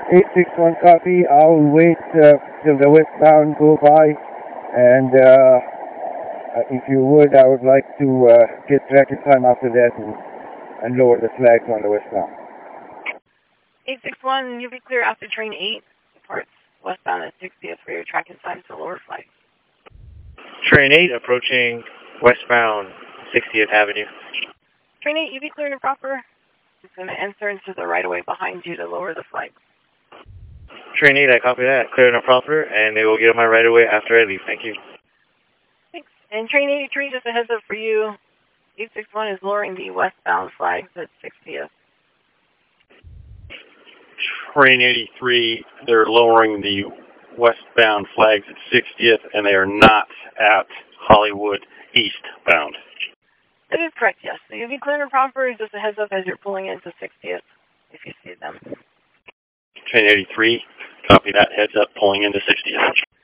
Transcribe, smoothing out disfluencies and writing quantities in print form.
861 copy. I'll wait till the westbound go by, and if you would, I would like to get tracking time after that and lower the flags on the westbound. 861, you'll be clear after train 8. Departs westbound at 60th for your tracking time to lower flags. Train 8 approaching westbound 60th Avenue. Train 8, you'll be clear and proper. It's going to enter into the right-of-way behind you to lower the flags. Train 8, I copy that. Clear and proper, and they will get on my right-of-way after I leave. Thank you. Thanks. And Train 83, just a heads up for you. 861 is lowering the westbound flags at 60th. Train 83, they're lowering the westbound flags at 60th, and they are not at Hollywood eastbound. That is correct, yes. So you'll be clear and proper, just a heads up as you're pulling into 60th, if you see them. Train 83, copy that, heads up, pulling into 60th.